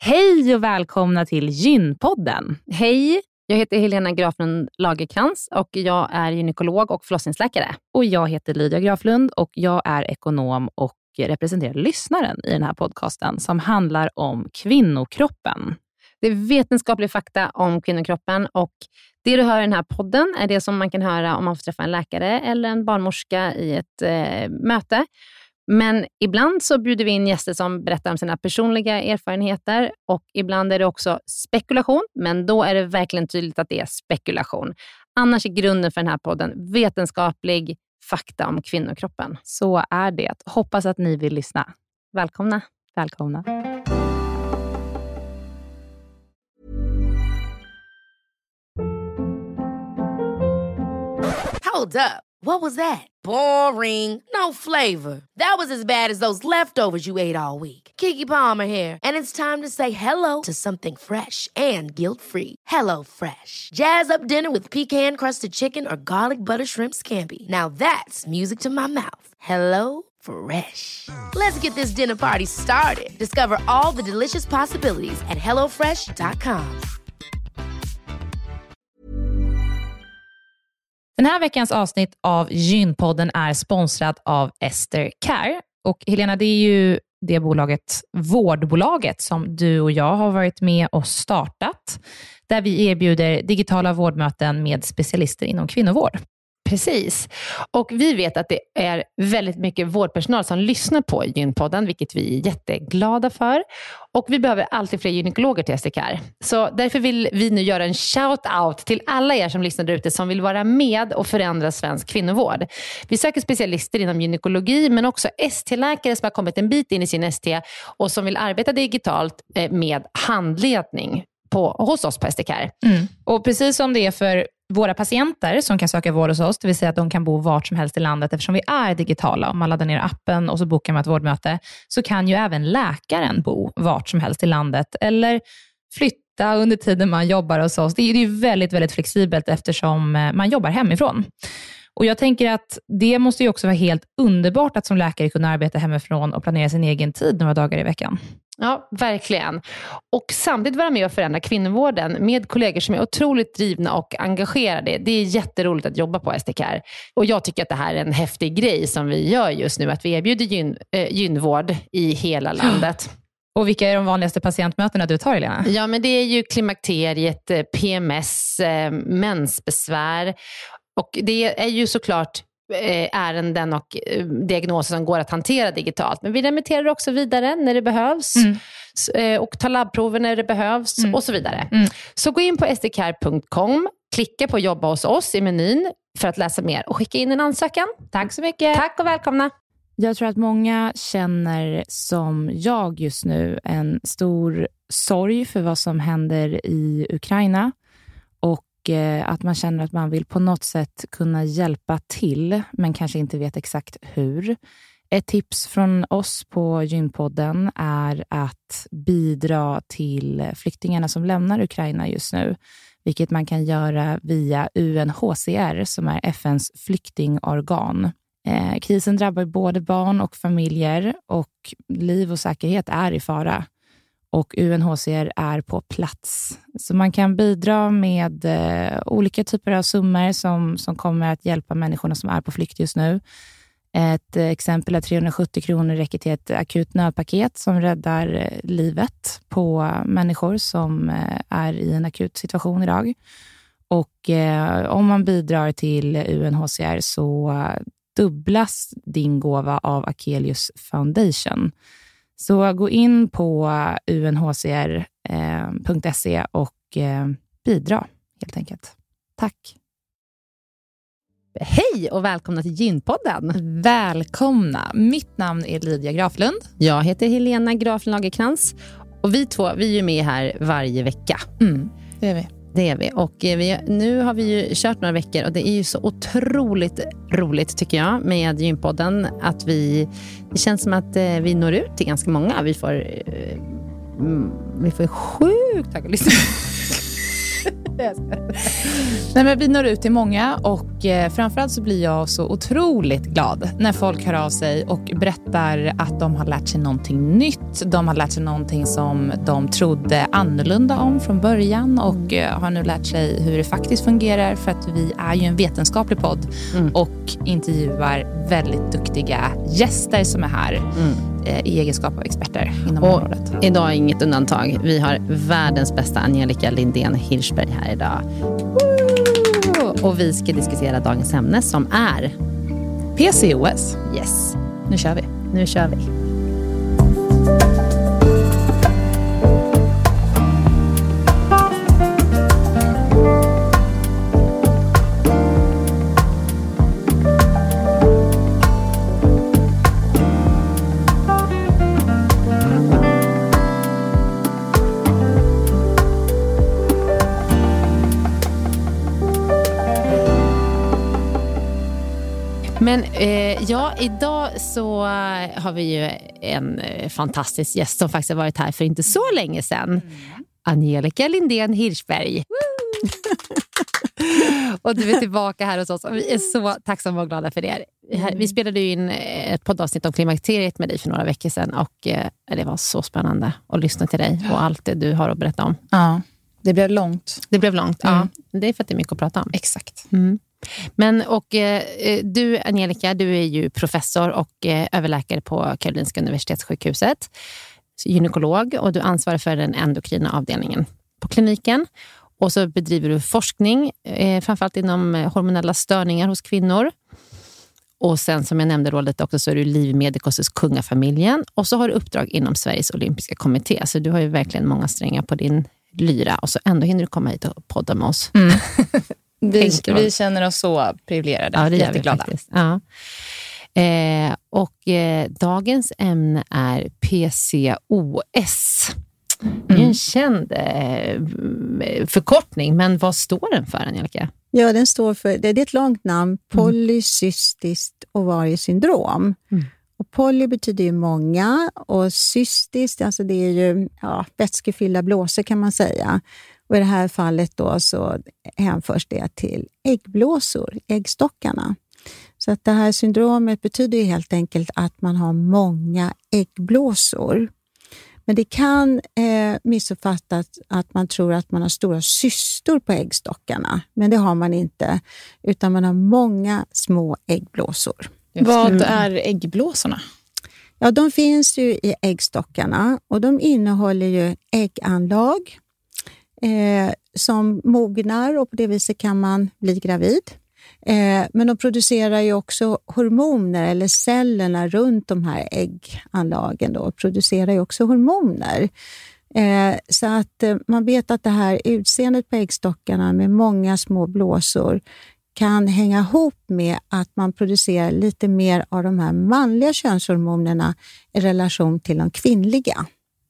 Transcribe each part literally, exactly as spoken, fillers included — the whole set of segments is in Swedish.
Hej och välkomna till Gynpodden. Hej, jag heter Helena Graflund Lagerkrans och jag är gynekolog och förlossningsläkare. Och jag heter Lydia Graflund och jag är ekonom och representerar lyssnaren i den här podcasten som handlar om kvinnokroppen. Det är vetenskaplig fakta om kvinnokroppen och det du hör i den här podden är det som man kan höra om man får träffa en läkare eller en barnmorska i ett eh, möte. Men ibland så bjuder vi in gäster som berättar om sina personliga erfarenheter och ibland är det också spekulation, men då är det verkligen tydligt att det är spekulation. Annars är grunden för den här podden vetenskaplig fakta om kvinnokroppen. Så är det. Hoppas att ni vill lyssna. Välkomna. Välkomna. Hold up. What was that? Boring. No flavor. That was as bad as those leftovers you ate all week. Keke Palmer here, and it's time to say hello to something fresh and guilt-free. Hello Fresh. Jazz up dinner with pecan-crusted chicken or garlic butter shrimp scampi. Now that's music to my mouth. Hello Fresh. Let's get this dinner party started. Discover all the delicious possibilities at hello fresh dot com. Den här veckans avsnitt av Gynpodden är sponsrad av Ester Care. Och Helena, det är ju det bolaget, vårdbolaget, som du och jag har varit med och startat. Där vi erbjuder digitala vårdmöten med specialister inom kvinnovård. Precis. Och vi vet att det är väldigt mycket vårdpersonal som lyssnar på Gynpodden, vilket vi är jätteglada för. Och vi behöver alltid fler gynekologer till Ester Care. Så därför vill vi nu göra en shout-out till alla er som lyssnar där ute som vill vara med och förändra svensk kvinnovård. Vi söker specialister inom gynekologi men också S T-läkare som har kommit en bit in i sin S T och som vill arbeta digitalt med handledning på, hos oss på Ester Care. Mm. Och precis som det är för våra patienter som kan söka vård hos oss, det vill säga att de kan bo vart som helst i landet eftersom vi är digitala. Om man laddar ner appen och så bokar man ett vårdmöte så kan ju även läkaren bo vart som helst i landet eller flytta under tiden man jobbar hos oss. Det är ju väldigt, väldigt flexibelt eftersom man jobbar hemifrån. Och jag tänker att det måste ju också vara helt underbart att som läkare kunna arbeta hemifrån och planera sin egen tid några dagar i veckan. Ja, verkligen. Och samtidigt vara med och förändra kvinnovården med kollegor som är otroligt drivna och engagerade. Det är jätteroligt att jobba på Ester Care. Och jag tycker att det här är en häftig grej som vi gör just nu. Att vi erbjuder gyn, äh, gynvård i hela landet. Och vilka är de vanligaste patientmötena du tar, Helena? Ja, men det är ju klimakteriet, P M S, äh, mensbesvär. Och det är ju såklart ärenden och diagnoser som går att hantera digitalt. Men vi remitterar också vidare när det behövs. Mm. Och tar labbprover när det behövs mm. och så vidare. Mm. Så gå in på stercare punkt com, klicka på jobba hos oss i menyn för att läsa mer och skicka in en ansökan. Tack så mycket. Tack och välkomna. Jag tror att många känner som jag just nu en stor sorg för vad som händer i Ukraina. Och att man känner att man vill på något sätt kunna hjälpa till men kanske inte vet exakt hur. Ett tips från oss på Gynpodden är att bidra till flyktingarna som lämnar Ukraina just nu. Vilket man kan göra via U N H C R som är F N:s flyktingorgan. Eh, krisen drabbar både barn och familjer och liv och säkerhet är i fara. Och U N H C R är på plats. Så man kan bidra med eh, olika typer av summor som, som kommer att hjälpa människorna som är på flykt just nu. Ett eh, exempel är trehundrasjuttio kronor räcker till ett akut nödpaket som räddar eh, livet på människor som eh, är i en akut situation idag. Och eh, om man bidrar till U N H C R så eh, dubblas din gåva av Akelius Foundation. Så gå in på u n h c r punkt s e och bidra helt enkelt. Tack. Hej och välkomna till Gynpodden. Välkomna. Mitt namn är Lydia Graflund. Jag heter Helena Graflund Lagerkrans. Och vi två, vi är ju med här varje vecka. Mm, det är vi. Det är vi. Och vi, nu har vi ju kört några veckor och det är ju så otroligt roligt tycker jag med Gynpodden att vi, det känns som att vi når ut till ganska många. Vi får, vi får sjukt tack att lyssna. Nej, men vi når ut till många och eh, framförallt så blir jag så otroligt glad när folk hör av sig och berättar att de har lärt sig någonting nytt. De har lärt sig någonting som de trodde annorlunda om från början och eh, har nu lärt sig hur det faktiskt fungerar, för att vi är ju en vetenskaplig podd mm. och intervjuar väldigt duktiga gäster som är här mm. eh, i egenskap av experter inom och området. Idag är inget undantag. Vi har världens bästa Angelica Lindén Hirschberg här idag. Och vi ska diskutera dagens ämne som är P C O S. Yes. Nu kör vi. Nu kör vi. Men eh, ja, idag så har vi ju en eh, fantastisk gäst som faktiskt har varit här för inte så länge sedan. Mm. Angelica Lindén Hirschberg. Och du är tillbaka här hos oss. Och vi är så tacksamma och glada för det. Mm. Vi spelade ju in ett poddavsnitt om klimakteriet med dig för några veckor sedan. Och eh, det var så spännande att lyssna till dig och allt det du har att berätta om. Ja, det blev långt. Det blev långt, mm. ja. Det är för att det är mycket att prata om. Exakt. Mm. Men och eh, du Angelica, du är ju professor och eh, överläkare på Karolinska universitetssjukhuset, gynekolog, och du ansvarar för den endokrina avdelningen på kliniken. Och så bedriver du forskning eh, framförallt inom hormonella störningar hos kvinnor. Och sen som jag nämnde då lite också, så är du Liv Medicos hos kungafamiljen, och så har du uppdrag inom Sveriges olympiska kommitté. Så du har ju verkligen många strängar på din lyra, och så ändå hinner du komma hit och podda med oss. Mm. Vi, vi känner oss så privilegierade. Ja, det gör jätteglada. Vi faktiskt. Ja. Eh, och eh, dagens ämne är P C O S. Mm. Det är en känd eh, förkortning, men vad står den för, Angelica? Ja, den står för, det är ett långt namn, polycystiskt ovariesyndrom. Mm. Och poly betyder ju många, och cystiskt, alltså det är ju ja, vätskefyllda blåsor kan man säga. Och i det här fallet då så hänförs det till äggblåsor, äggstockarna. Så att det här syndromet betyder ju helt enkelt att man har många äggblåsor. Men det kan eh, missuppfattas att man tror att man har stora cystor på äggstockarna. Men det har man inte, utan man har många små äggblåsor. Vad är äggblåsorna? Ja, de finns ju i äggstockarna, och de innehåller ju ägganlag eh, som mognar, och på det viset kan man bli gravid. Eh, men de producerar ju också hormoner, eller cellerna runt de här ägganlagen då producerar ju också hormoner. Eh, så att eh, man vet att det här utseendet på äggstockarna med många små blåsor kan hänga ihop med att man producerar lite mer av de här manliga könshormonerna i relation till de kvinnliga.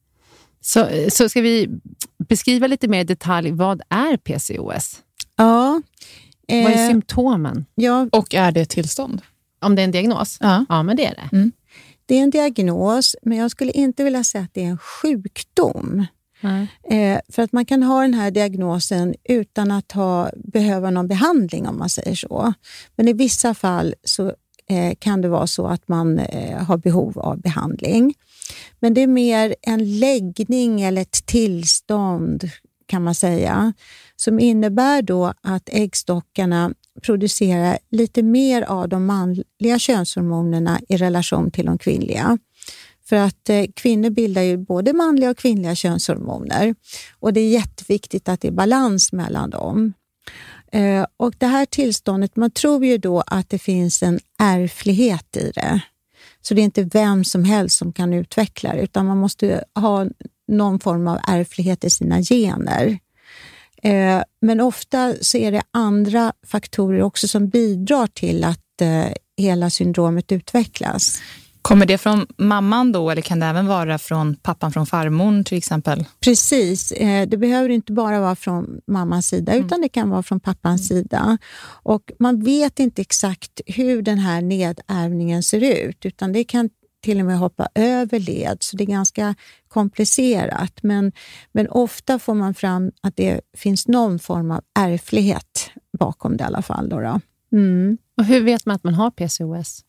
Så, så ska vi beskriva lite mer i detalj, vad är P C O S? Ja. Eh, vad är symptomen? Ja. Och är det ett tillstånd? Om det är en diagnos? Ja, ja men det är det. Mm. Det är en diagnos, men jag skulle inte vilja säga att det är en sjukdom. Mm. Eh, för att man kan ha den här diagnosen utan att ha, behöva någon behandling, om man säger så. Men i vissa fall så eh, kan det vara så att man eh, har behov av behandling. Men det är mer en läggning eller ett tillstånd, kan man säga, som innebär då att äggstockarna producerar lite mer av de manliga könshormonerna i relation till de kvinnliga. För att eh, kvinnor bildar ju både manliga och kvinnliga könshormoner, och det är jätteviktigt att det är balans mellan dem. Eh, och det här tillståndet, man tror ju då att det finns en ärftlighet i det. Så det är inte vem som helst som kan utveckla det, utan man måste ha någon form av ärftlighet i sina gener. Eh, men ofta så är det andra faktorer också som bidrar till att eh, hela syndromet utvecklas. Kommer det från mamman då, eller kan det även vara från pappan, från farmor till exempel? Precis, det behöver inte bara vara från mammans sida, mm. utan det kan vara från pappans mm. sida. Och man vet inte exakt hur den här nedärvningen ser ut, utan det kan till och med hoppa över led, så det är ganska komplicerat. Men, men ofta får man fram att det finns någon form av ärftlighet bakom det i alla fall. Då då. Mm. Och hur vet man att man har P C O S?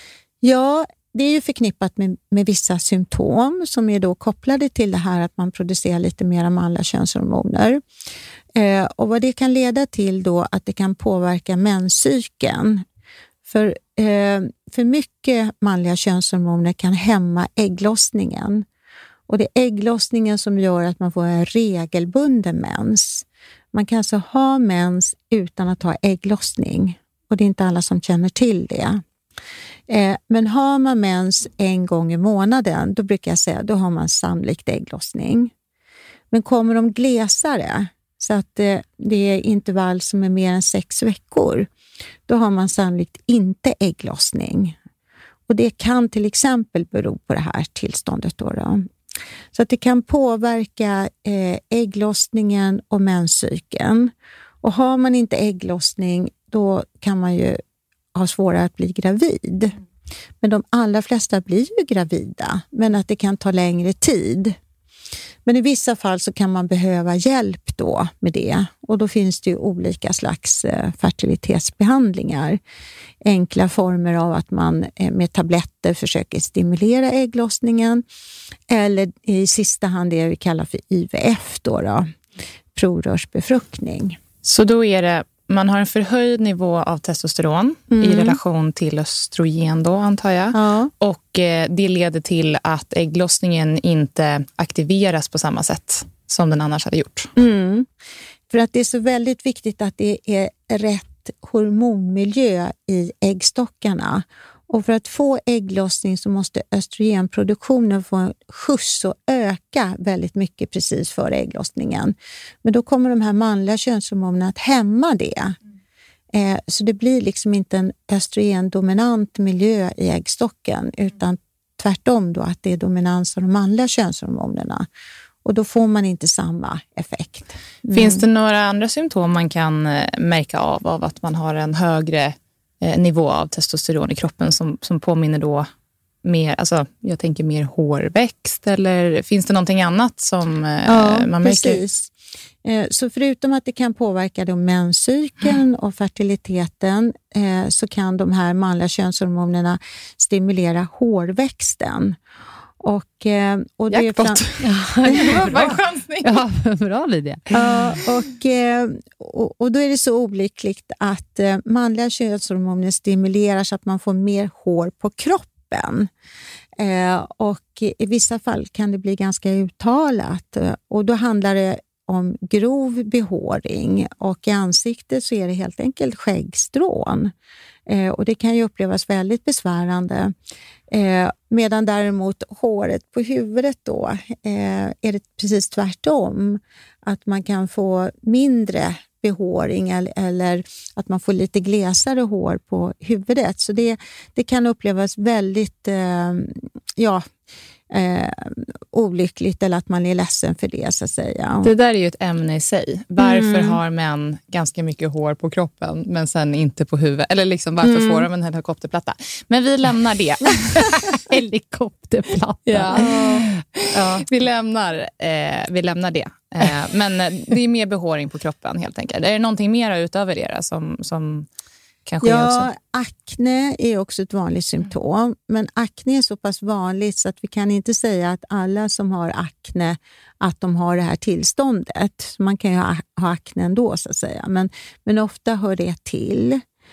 Ja, det är ju förknippat med, med vissa symptom som är då kopplade till det här att man producerar lite mer manliga könshormoner. Eh, och vad det kan leda till då att det kan påverka menscykeln. För, eh, för mycket manliga könshormoner kan hämma ägglossningen. Och det är ägglossningen som gör att man får en regelbunden mens. Man kan alltså ha mens utan att ha ägglossning. Och det är inte alla som känner till det. Eh, men har man mens en gång i månaden, då brukar jag säga, då har man sannolikt ägglossning. Men kommer de glesare, så att eh, det är intervall som är mer än sex veckor, då har man sannolikt inte ägglossning. Och det kan till exempel bero på det här tillståndet då. då. Så att det kan påverka eh, ägglossningen och menscykeln. Och har man inte ägglossning, då kan man ju ha svårare att bli gravid. Men de allra flesta blir ju gravida, men att det kan ta längre tid. Men i vissa fall så kan man behöva hjälp då med det. Och då finns det ju olika slags fertilitetsbehandlingar. Enkla former av att man med tabletter försöker stimulera ägglossningen. Eller i sista hand det vi kallar för I V F då, då provrörsbefruktning. Så då är det, man har en förhöjd nivå av testosteron mm. i relation till östrogen då, antar jag. Ja. Och eh, det leder till att ägglossningen inte aktiveras på samma sätt som den annars hade gjort. Mm. För att det är så väldigt viktigt att det är rätt hormonmiljö i äggstockarna. Och för att få ägglossning så måste östrogenproduktionen få en skjuts och öka väldigt mycket precis före ägglossningen. Men då kommer de här manliga könshormonerna att hämma det. Mm. Eh, så det blir liksom inte en östrogendominant miljö i äggstocken, utan tvärtom då att det är dominans av de manliga könshormonerna. Och då får man inte samma effekt. Mm. Finns det några andra symptom man kan märka av, av att man har en högre nivå av testosteron i kroppen som, som påminner då mer, alltså jag tänker mer hårväxt, eller finns det någonting annat som ja, man precis. märker? Så förutom att det kan påverka då menscykeln och fertiliteten så kan de här manliga könshormonerna stimulera hårväxten. Och, och det Jackpot. Är fram... ja, bra. Ja, bra Lydia. Ja, och, och, och då är det så olyckligt att manliga könshormoner stimulerar så att man får mer hår på kroppen. Och i vissa fall kan det bli ganska uttalat. Och då handlar det om grov behåring, och i ansiktet så är det helt enkelt skäggstrån. Eh, och det kan ju upplevas väldigt besvärande. Eh, medan däremot håret på huvudet då eh, är det precis tvärtom. Att man kan få mindre behåring eller, eller att man får lite glesare hår på huvudet. Så det, det kan upplevas väldigt eh, ja, eh, olyckligt, eller att man är ledsen för det, så att säga. Det där är ju ett ämne i sig. Varför mm. har män ganska mycket hår på kroppen men sen inte på huvudet? Eller liksom varför mm. får de en helikopterplatta? Men vi lämnar det. Helikopterplatta. Ja. Ja. Vi lämnar, eh, vi lämnar det. Eh, men det är mer behåring på kroppen helt enkelt. Är det någonting mer utöver det som, som kan ske ja, också? Akne är också ett vanligt symptom. Men akne är så pass vanligt så att vi kan inte säga att alla som har akne att de har det här tillståndet. Så man kan ju ha, ha akne ändå, så att säga. Men, men ofta hör det till.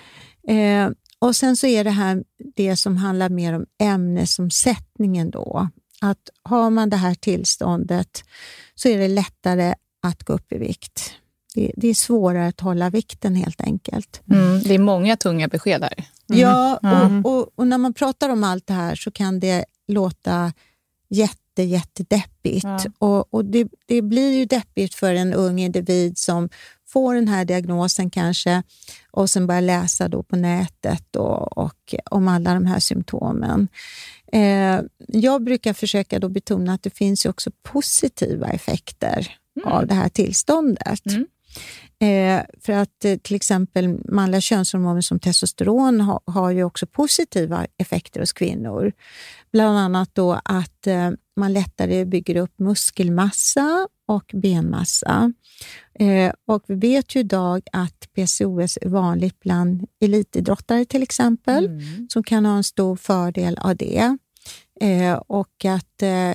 Eh, och sen så är det här det som handlar mer om ämnesomsättningen då. Att har man det här tillståndet så är det lättare att gå upp i vikt. Det, det är svårare att hålla vikten helt enkelt. Mm, det är många tunga besked där. Mm. Ja, mm. och, och, och när man pratar om allt det här så kan det låta jätte, jättedeppigt. Ja. Och, och det, det blir ju deppigt för en ung individ som får den här diagnosen kanske och sen börjar läsa då på nätet och, och om alla de här symptomen. Eh, jag brukar försöka då betona att det finns ju också positiva effekter mm. av det här tillståndet. Mm. Eh, för att eh, till exempel manliga könshormoner som testosteron ha, har ju också positiva effekter hos kvinnor. Bland annat då att eh, man lättare bygger upp muskelmassa och benmassa. Eh, och vi vet ju idag att P C O S är vanligt bland elitidrottare till exempel, mm. som kan ha en stor fördel av det. Eh, och att eh,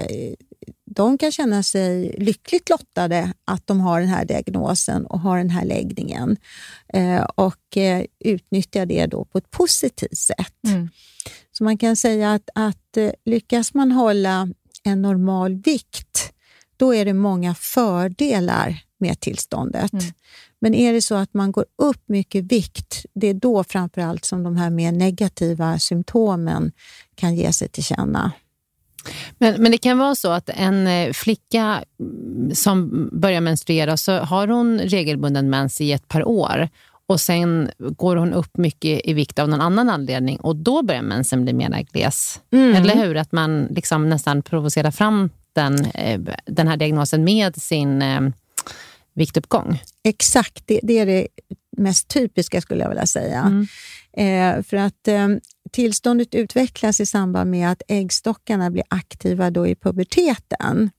de kan känna sig lyckligt lottade att de har den här diagnosen och har den här läggningen. Eh, och eh, utnyttja det då på ett positivt sätt. Mm. Så man kan säga att, att eh, lyckas man hålla en normal vikt, då är det många fördelar med tillståndet. Mm. Men är det så att man går upp mycket vikt, det är då framförallt som de här mer negativa symptomen kan ge sig till känna. Men, men det kan vara så att en flicka som börjar menstruera, så har hon regelbunden mens i ett par år och sen går hon upp mycket i vikt av någon annan anledning och då börjar mensen bli mer gles. Mm. Eller hur? Att man liksom nästan provocerar fram den, den här diagnosen med sin eh, viktuppgång. Exakt, det, det är det mest typiska skulle jag vilja säga. Mm. Eh, för att eh, tillståndet utvecklas i samband med att äggstockarna blir aktiva då i puberteten.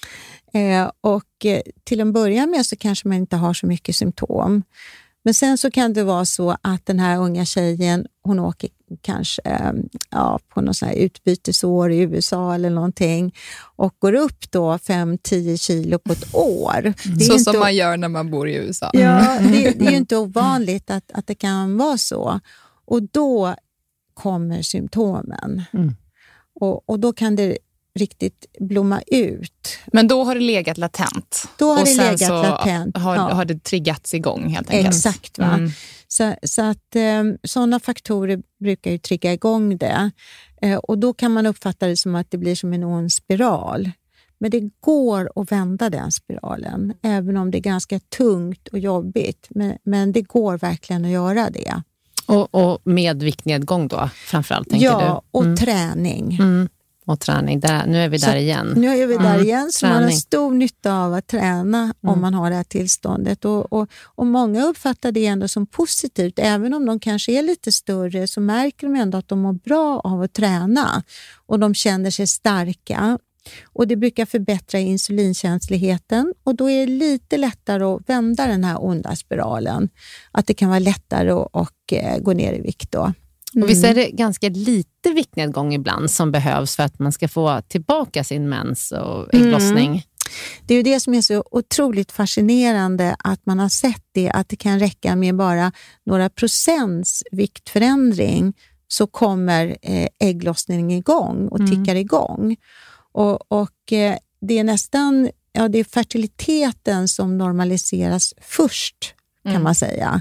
Eh, och eh, till en början med så kanske man inte har så mycket symptom. Men sen så kan det vara så att den här unga tjejen, hon åker kanske eh, ja, på något sån här utbytesår i U S A eller någonting och går upp då fem till tio kilo på ett år. Mm. Så som man gör när man bor i U S A. Ja, det, det är ju inte ovanligt att, att det kan vara så. Och då kommer symptomen. Mm. Och, och då kan det riktigt blomma ut. Men då har det legat latent. Då har och det sen legat så latent. Har, ja. har det triggats igång helt enkelt. Exakt va. Mm. Så, så att eh, sådana faktorer brukar ju trigga igång det. Eh, och då kan man uppfatta det som att det blir som en ond spiral. Men det går att vända den spiralen. Även om det är ganska tungt och jobbigt. Men, men det går verkligen att göra det. Och, och med viktnedgång då, framförallt, tänker ja, du? Ja, och mm. träning. Mm. Och träning, där, nu är vi där så, igen. Nu är vi där mm. igen, så träning. Man har stor nytta av att träna mm. om man har det här tillståndet. Och, och, och många uppfattar det ändå som positivt. Även om de kanske är lite större så märker de ändå att de mår bra av att träna. Och de känner sig starka. Och det brukar förbättra insulinkänsligheten. Och då är det lite lättare att vända den här onda spiralen. Att det kan vara lättare att och, eh, gå ner i vikt då. Mm. Och visst är det ganska lite viktnedgång ibland som behövs för att man ska få tillbaka sin mens och ägglossning. Mm. Det är ju det som är så otroligt fascinerande, att man har sett det, att det kan räcka med bara några procents viktförändring så kommer eh, ägglossningen igång och tickar mm. igång. Och, och eh, det är nästan, ja, det är fertiliteten som normaliseras först kan mm. man säga.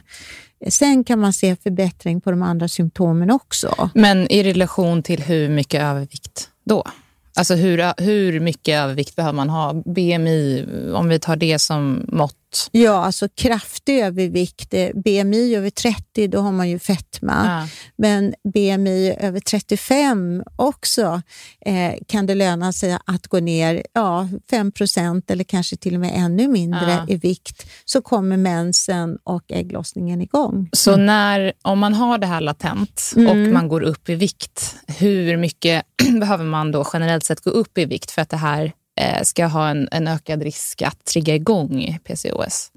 Sen kan man se förbättring på de andra symptomen också. Men i relation till hur mycket övervikt då? Alltså hur, hur mycket övervikt behöver man ha? B M I, om vi tar det som mått. Ja, alltså kraftig övervikt. B M I över trettio, då har man ju fetma. Ja. Men B M I över trettiofem också eh, kan det löna sig att gå ner ja, fem procent eller kanske till och med ännu mindre ja. i vikt. Så kommer mensen och ägglossningen igång. Så när, om man har det här latent mm. och man går upp i vikt, hur mycket behöver man då generellt sett gå upp i vikt för att det här ska ha en, en ökad risk att trigga igång P C O S?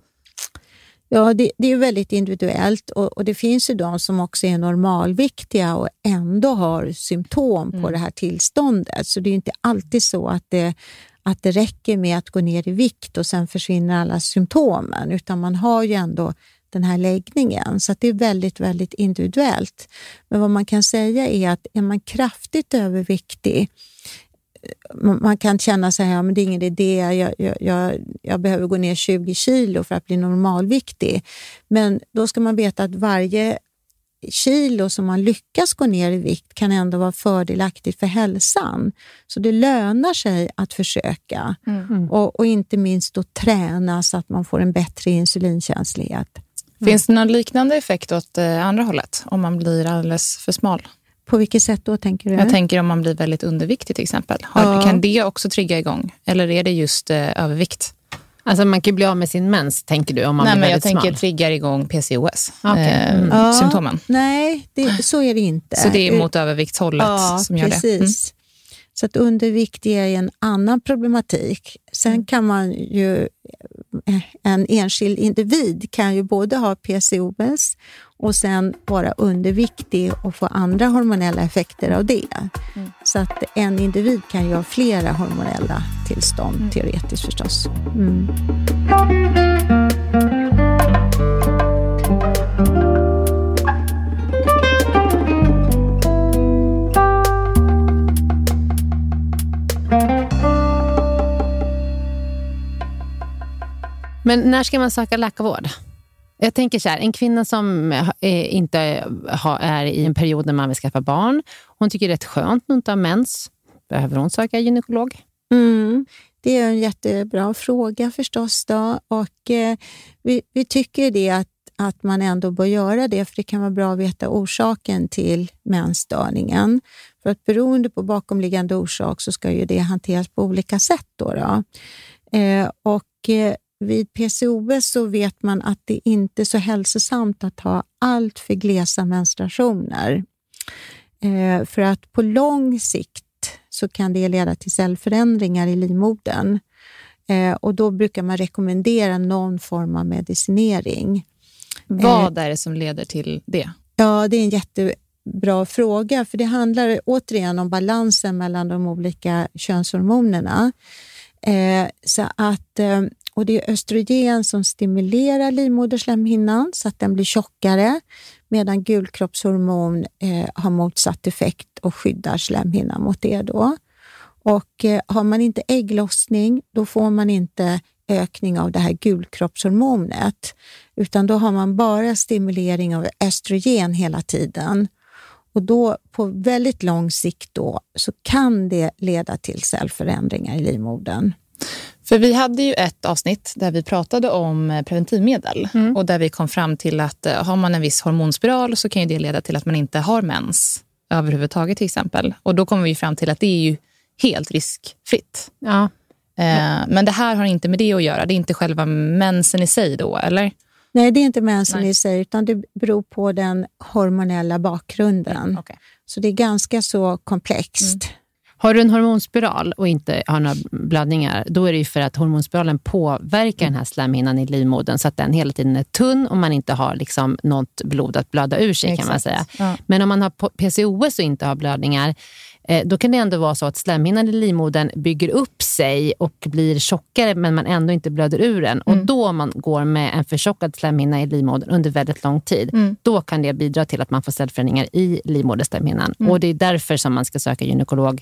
Ja, det, det är väldigt individuellt och, och det finns ju de som också är normalviktiga och ändå har symptom på mm. det här tillståndet. Så det är inte alltid så att det, att det räcker med att gå ner i vikt och sen försvinner alla symptomen, utan man har ju ändå den här läggningen. Så att det är väldigt, väldigt individuellt. Men vad man kan säga är att är man kraftigt överviktig, man kan känna sig ja, men det är ingen idé, jag, jag, jag, jag behöver gå ner tjugo kilo för att bli normalviktig. Men då ska man veta att varje kilo som man lyckas gå ner i vikt kan ändå vara fördelaktigt för hälsan. Så det lönar sig att försöka mm. och, och inte minst att träna så att man får en bättre insulinkänslighet. Mm. Finns det någon liknande effekt åt eh, andra hållet om man blir alldeles för smal? På vilket sätt då tänker du? Jag tänker om man blir väldigt underviktig till exempel. Har, ja. Kan det också trigga igång? Eller är det just eh, övervikt? Alltså man kan ju bli av med sin mens, tänker du, om man Nej, blir men jag väldigt tänker smal. triggar igång P C O S. Okay. Eh, Mm. Ja, symptomen. Nej, det, så är det inte. Så det är mot överviktshållet ja, som gör precis. det. Mm. Så att undervikt är en annan problematik. Sen Mm. kan man ju, en enskild individ kan ju både ha P C O S och sen vara underviktig och få andra hormonella effekter av det. Mm. Så att en individ kan ju ha flera hormonella tillstånd, mm. teoretiskt förstås. Mm. Men när ska man söka läkarvård? Jag tänker så här, en kvinna som är, inte har, är i en period när man vill skaffa barn, hon tycker det är rätt skönt att inte ha mens. Behöver hon söka gynekolog? Mm. Det är en jättebra fråga förstås då. Och eh, vi, vi tycker det att, att man ändå bör göra det, för det kan vara bra att veta orsaken till mensstörningen. För att beroende på bakomliggande orsak så ska ju det hanteras på olika sätt då. då. Eh, och eh, vid P C O S så vet man att det inte är så hälsosamt att ha allt för glesa menstruationer. Eh, för att på lång sikt så kan det leda till cellförändringar i livmodern. Eh, och då brukar man rekommendera någon form av medicinering. Vad är det som leder till det? Ja, det är en jättebra fråga. För det handlar återigen om balansen mellan de olika könshormonerna. Eh, så att... Eh, Och det är östrogen som stimulerar livmoderslemhinnan så att den blir tjockare, medan gulkroppshormon eh, har motsatt effekt och skyddar slemhinnan mot det då. Och eh, har man inte ägglossning, då får man inte ökning av det här gulkroppshormonet, utan då har man bara stimulering av östrogen hela tiden. Och då på väldigt lång sikt då så kan det leda till cellförändringar i livmodern. För vi hade ju ett avsnitt där vi pratade om preventivmedel mm. och där vi kom fram till att har man en viss hormonspiral så kan ju det leda till att man inte har mens överhuvudtaget till exempel. Och då kommer vi fram till att det är ju helt riskfritt. Ja. Eh, men det här har inte med det att göra. Det är inte själva mensen i sig då, eller? Nej, det är inte mensen Nej. i sig, utan det beror på den hormonella bakgrunden. Mm, okay. Så det är ganska så komplext. Mm. Har du en hormonspiral och inte har några blödningar, då är det ju för att hormonspiralen påverkar den här slemhinnan i livmodern så att den hela tiden är tunn och man inte har liksom något blod att blöda ur sig. Exakt. Kan man säga. Ja. Men om man har P C O S och inte har blödningar, eh, då kan det ändå vara så att slemhinnan i livmodern bygger upp sig och blir tjockare men man ändå inte blöder ur den. Mm. Och då man går med en förtjockad slemhinna i livmodern under väldigt lång tid, mm. då kan det bidra till att man får cellförändringar i livmoderslemhinnan. Mm. Och det är därför som man ska söka gynekolog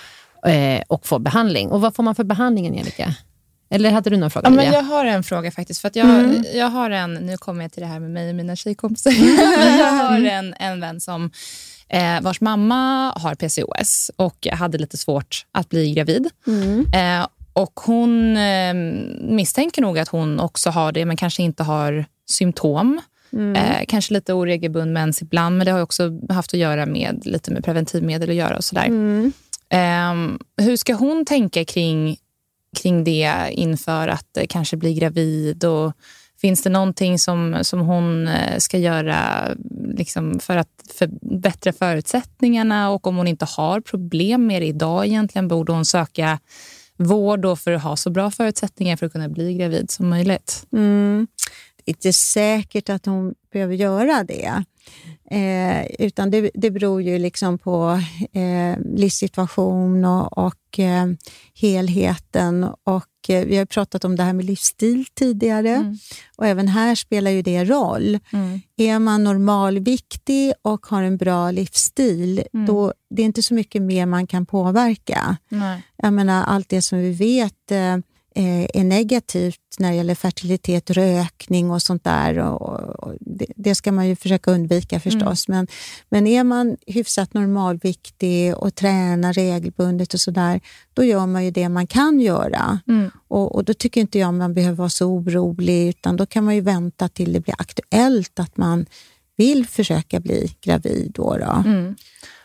eh, och få behandling. Och vad får man för behandling, Angelica? Eller hade du någon fråga? Ja, men jag har en fråga faktiskt. För att jag, mm. jag har en, nu kommer jag till det här med mig och mina tjejkompisar. Mm. Jag har en, en vän som Eh, vars mamma har P C O S och hade lite svårt att bli gravid. Mm. Eh, och hon eh, misstänker nog att hon också har det, men kanske inte har symptom. Mm. Eh, kanske lite oregelbunden mens ibland, men det har också haft att göra med lite med preventivmedel att göra och sådär. Mm. Eh, hur ska hon tänka kring, kring det inför att eh, kanske bli gravid, och finns det någonting som, som hon ska göra liksom för att förbättra förutsättningarna, och om hon inte har problem med det idag egentligen, borde hon söka vård då för att ha så bra förutsättningar för att kunna bli gravid som möjligt? Mm. Det är inte säkert att hon behöver göra det. Eh, utan det, det beror ju liksom på eh, livssituation och, och eh, helheten, och eh, vi har pratat om det här med livsstil tidigare, mm. och även här spelar ju det roll. Mm. Är man normalviktig och har en bra livsstil, mm. då det är inte så mycket mer man kan påverka. Nej. Jag menar, allt det som vi vet eh, är negativt när det gäller fertilitet, rökning och sånt där, och, och det, det ska man ju försöka undvika förstås. Mm. Men, men är man hyfsat normalviktig och tränar regelbundet och sådär, då gör man ju det man kan göra. Mm. Och, och då tycker inte jag man behöver vara så orolig, utan då kan man ju vänta till det blir aktuellt att man vill försöka bli gravid då. då. Mm.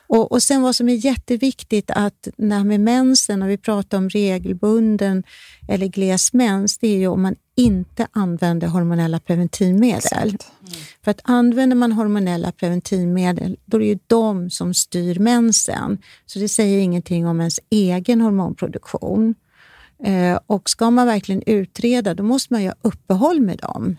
Och, och sen vad som är jätteviktigt att när med mensen, när vi pratar om regelbunden eller gles mens, det är ju om man inte använder hormonella preventivmedel. Mm. För att använder man hormonella preventivmedel, då är det ju de som styr mensen. Så det säger ingenting om ens egen hormonproduktion. Eh, och ska man verkligen utreda, då måste man ju ha uppehåll med dem.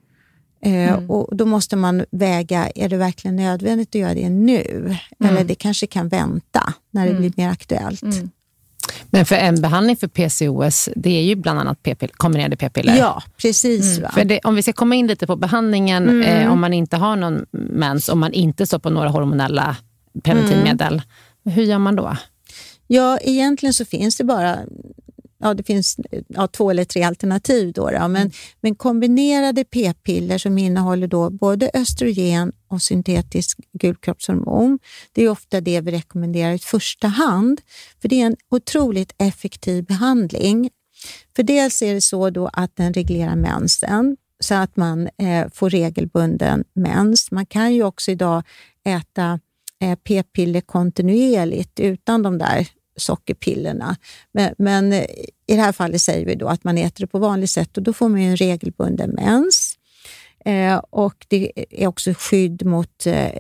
Eh, mm. Och då måste man väga, är det verkligen nödvändigt att göra det nu? Mm. Eller det kanske kan vänta när det mm. blir mer aktuellt. Mm. Men för en behandling för P C O S, det är ju bland annat p-piller, kombinerade p-piller. Ja, precis. Mm. För det, om vi ska komma in lite på behandlingen, mm. eh, om man inte har någon mens, om man inte står på några hormonella preventivmedel, mm. hur gör man då? Ja, egentligen så finns det bara... Ja, det finns ja, två eller tre alternativ då. då. Men, mm. men kombinerade p-piller som innehåller då både östrogen och syntetisk gulkroppshormon, det är ofta det vi rekommenderar i första hand. För det är en otroligt effektiv behandling. För dels är det så då att den reglerar mensen så att man eh, får regelbunden mens. Man kan ju också idag äta eh, p-piller kontinuerligt utan de där sockerpillerna. Men, men i det här fallet säger vi då att man äter det på vanligt sätt och då får man ju en regelbunden mens. Eh, och det är också skydd mot eh,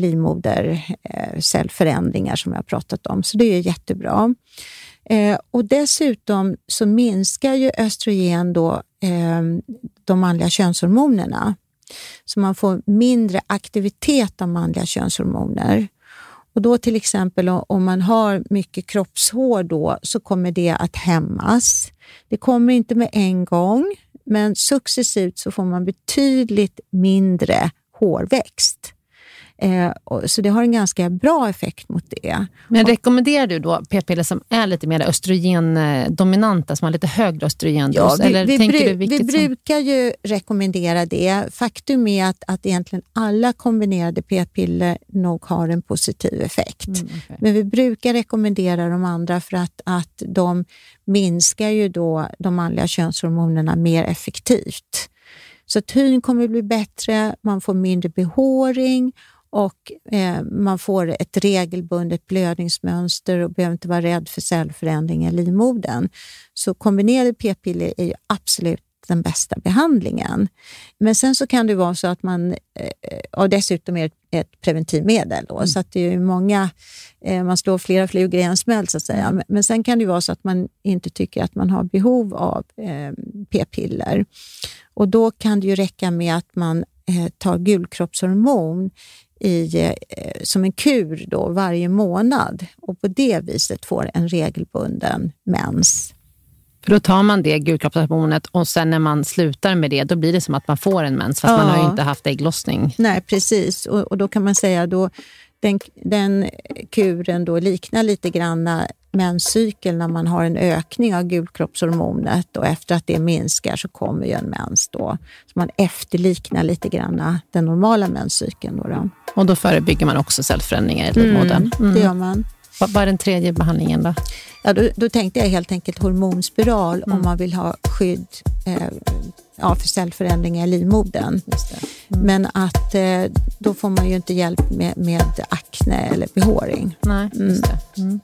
livmodercellförändringar eh, som jag har pratat om. Så det är jättebra. Eh, och dessutom så minskar ju östrogen då eh, de manliga könshormonerna. Så man får mindre aktivitet av manliga könshormoner. Och då till exempel om man har mycket kroppshår då så kommer det att hämmas. Det kommer inte med en gång, men successivt så får man betydligt mindre hårväxt. Eh, så det har en ganska bra effekt mot det. Men rekommenderar du då p-piller som är lite mer östrogendominanta, som har lite högre östrogendos? Ja, vi, eller vi, tänker bru- du vi som... brukar ju rekommendera det. Faktum är att, att egentligen alla kombinerade p-piller nog har en positiv effekt. Mm, okay. Men vi brukar rekommendera de andra för att, att de minskar ju då de manliga könshormonerna mer effektivt. Så att hyn kommer att bli bättre, man får mindre behåring och eh, man får ett regelbundet blödningsmönster och behöver inte vara rädd för cellförändring i livmodern. Så kombinerade p-piller är ju absolut den bästa behandlingen. Men sen så kan det vara så att man, eh, och dessutom är ett, ett preventivmedel då, mm. så att det är ju många, eh, man slår flera flugor i en smäll så att säga. Mm. Men, men sen kan det vara så att man inte tycker att man har behov av eh, p-piller. Och då kan det ju räcka med att man eh, tar gulkroppshormon i, eh, som en kur då varje månad och på det viset får en regelbunden mens. För då tar man det gulkroppshormonet och sen när man slutar med det, då blir det som att man får en mens fast ja. man har ju inte haft ägglossning. Nej, precis. Och, och då kan man säga då den, den kuren då liknar lite grann menscykeln när man har en ökning av gulkroppshormonet och efter att det minskar så kommer ju en mens då. Så man efterliknar lite grann den normala menscykeln då. då. Och då förebygger man också cellförändringar i livmodern. Mm, mm. Det gör man. Vad är den tredje behandlingen då? Ja, då, då tänkte jag helt enkelt hormonspiral mm. om man vill ha skydd eh, ja, för cellförändringar i livmodern. Just det. Mm. Men att eh, då får man ju inte hjälp med, med akne eller behåring. Nej, just det. Mm.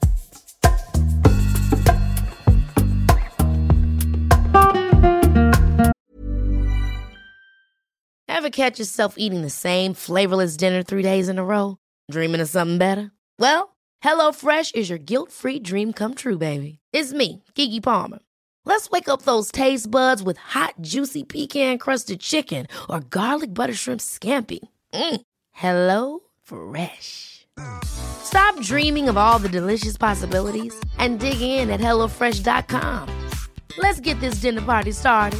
Ever catch yourself eating the same flavorless dinner three days in a row? Dreaming of something better? Well, HelloFresh is your guilt-free dream come true, baby. It's me, Keke Palmer. Let's wake up those taste buds with hot, juicy pecan-crusted chicken or garlic butter shrimp scampi. Mm. Hello Fresh. Stop dreaming of all the delicious possibilities and dig in at hello fresh dot com. Let's get this dinner party started.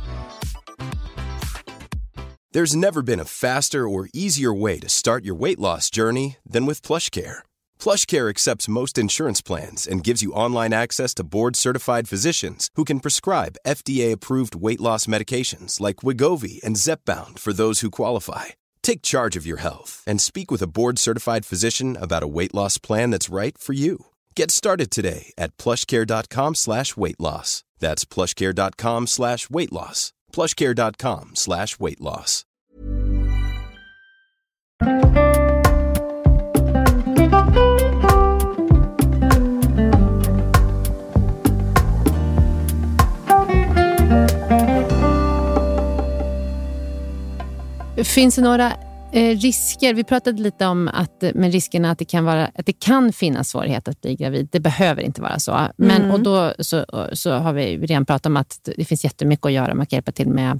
There's never been a faster or easier way to start your weight loss journey than with PlushCare. PlushCare accepts most insurance plans and gives you online access to board-certified physicians who can prescribe F D A-approved weight loss medications like Wegovy and Zepbound for those who qualify. Take charge of your health and speak with a board-certified physician about a weight loss plan that's right for you. Get started today at plushcare.com slash weight loss. That's plushcare.com slash weight loss. plushcare.com slash weight loss. Finns det några eh, risker? Vi pratade lite om att med riskerna att det kan vara att det kan finnas svårighet att bli gravid. Det behöver inte vara så. Men mm. och då så, så har vi redan pratat om att det finns jättemycket att göra. Man kan hjälpa till med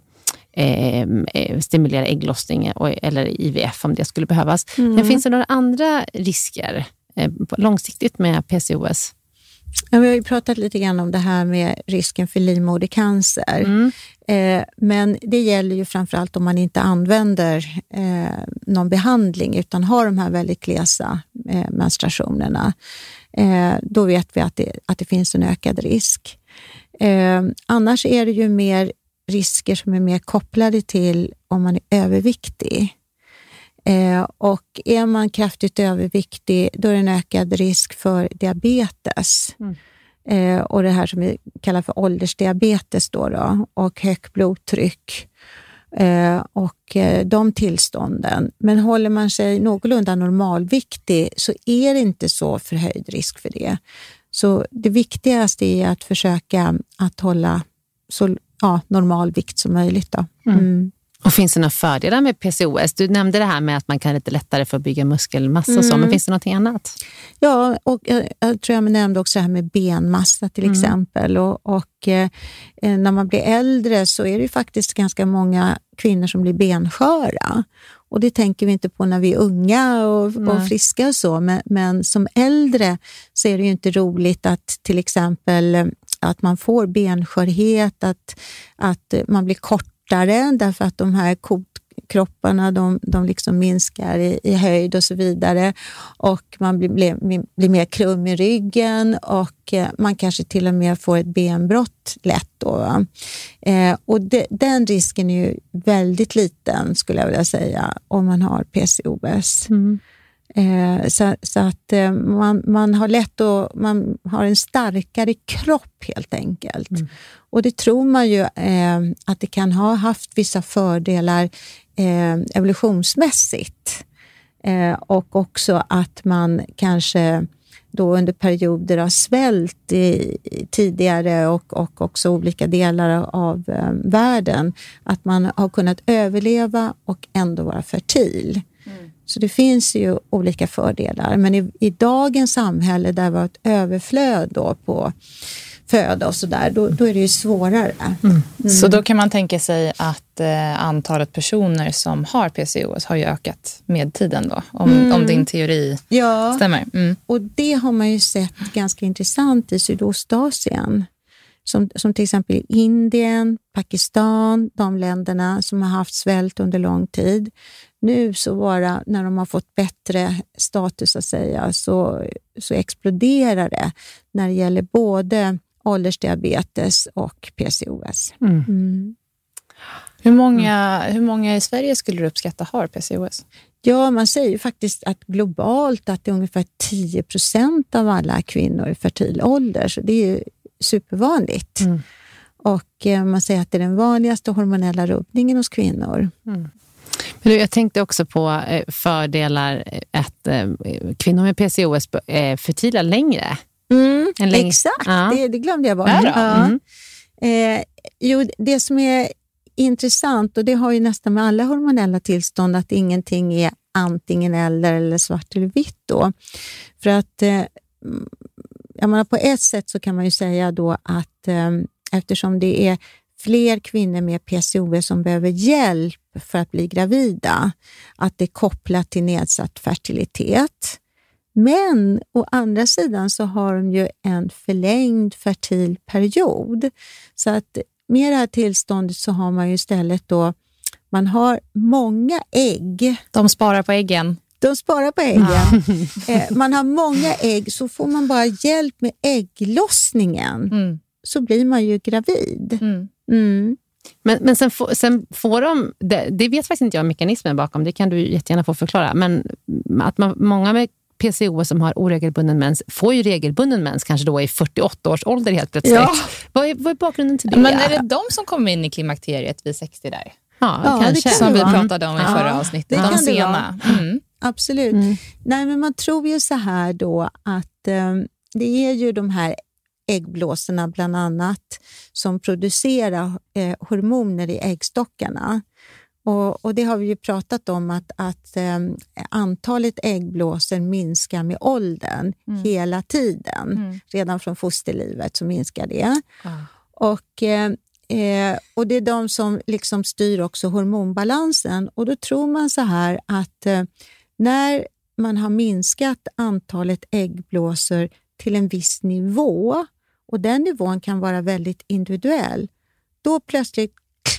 eh, stimulera ägglossning och, eller I V F om det skulle behövas. Mm. Men finns det några andra risker eh, långsiktigt med P C O S? Ja, vi har ju pratat lite grann om det här med risken för livmodercancer. Mm. Eh, men det gäller ju framförallt om man inte använder eh, någon behandling utan har de här väldigt glesa eh, menstruationerna. Eh, då vet vi att det, att det finns en ökad risk. Eh, annars är det ju mer risker som är mer kopplade till om man är överviktig. Eh, och är man kraftigt överviktig då är det en ökad risk för diabetes. Mm. Eh, och det här som vi kallar för åldersdiabetes då, då och högt blodtryck. Eh, och eh, de tillstånden. Men håller man sig någorlunda normalviktig så är det inte så förhöjd risk för det. Så det viktigaste är att försöka att hålla så ja, normal vikt som möjligt då. Mm. Mm. Och finns det några fördelar med P C O S? Du nämnde det här med att man kan lite lättare få bygga muskelmassa och så, mm. men finns det någonting annat? Ja, och jag, jag tror jag nämnde också det här med benmassa till mm. exempel. Och, och eh, när man blir äldre så är det ju faktiskt ganska många kvinnor som blir bensköra. Och det tänker vi inte på när vi är unga och, och friska och så. Men, men som äldre så är det ju inte roligt att till exempel att man får benskörhet, att, att man blir kort därför att de här kotkropparna de, de liksom minskar i, i höjd och så vidare och man blir, blir, blir mer krum i ryggen och eh, man kanske till och med får ett benbrott lätt då. Eh, och de, den risken är ju väldigt liten skulle jag vilja säga om man har P C O S. Mm. Eh, så, så att eh, man, man har lätt att man har en starkare kropp helt enkelt. Mm. Och det tror man ju eh, att det kan ha haft vissa fördelar eh, evolutionsmässigt. Eh, och också att man kanske då under perioder av svält i, tidigare och, och också olika delar av eh, världen att man har kunnat överleva och ändå vara fertil. Mm. Så det finns ju olika fördelar. Men i, i dagens samhälle där vi har ett överflöd då på föda och sådär, då, då är det ju svårare. Mm. Mm. Så då kan man tänka sig att eh, antalet personer som har P C O S har ju ökat med tiden då, om, mm. om din teori ja. stämmer. Mm. Och det har man ju sett ganska intressant i Sydostasien. Som, som till exempel i Indien, Pakistan, de länderna som har haft svält under lång tid. Nu så bara när de har fått bättre status att säga så, så exploderar det när det gäller både åldersdiabetes och P C O S. Mm. Mm. Hur många, hur många i Sverige skulle du uppskatta har P C O S? Ja, man säger ju faktiskt att globalt att det är ungefär tio procent av alla kvinnor i fertil ålder. Så det är ju supervanligt. Mm. Och eh, man säger att det är den vanligaste hormonella rubbningen hos kvinnor. Mm. Men jag tänkte också på fördelar att eh, kvinnor med P C O S är fertila längre. Mm, längre. Exakt, ja. det, det glömde jag bara. Ja. Mm. Eh, jo, det som är intressant, och det har ju nästan med alla hormonella tillstånd, att ingenting är antingen eller eller svart eller vitt då. För att eh, jag menar, på ett sätt så kan man ju säga då att eh, eftersom det är fler kvinnor med P C O S som behöver hjälp för att bli gravida, att det är kopplat till nedsatt fertilitet. Men å andra sidan så har de ju en förlängd fertil period. Så att med det här tillståndet så har man ju istället då, man har många ägg. De sparar på äggen. De sparar på äggen. Ja. Man har många ägg, så får man bara hjälp med ägglossningen mm. så blir man ju gravid. Mm. Mm. Men, men sen, få, sen får de, det, det vet faktiskt inte jag mekanismen bakom, det kan du jättegärna få förklara, men att man, många med P C O S som har oregelbunden mens får ju regelbunden mens kanske då i fyrtioåtta års ålder helt plötsligt. Ja. Vad, är, vad är bakgrunden till det? Men är det de som kommer in i klimakteriet vid sextio där? Ja, ja kanske. Som vi pratade om i förra ja, avsnittet. De sena. Mm. Absolut. Mm. Nej, men man tror ju så här då att eh, det är ju de här äggblåsorna bland annat som producerar eh, hormoner i äggstockarna. Och, och det har vi ju pratat om att, att eh, antalet äggblåsor minskar med åldern mm. hela tiden. Mm. Redan från fosterlivet så minskar det. Ah. Och, eh, och det är de som liksom styr också hormonbalansen. Och då tror man så här att eh, när man har minskat antalet äggblåsor till en viss nivå, och den nivån kan vara väldigt individuell, då plötsligt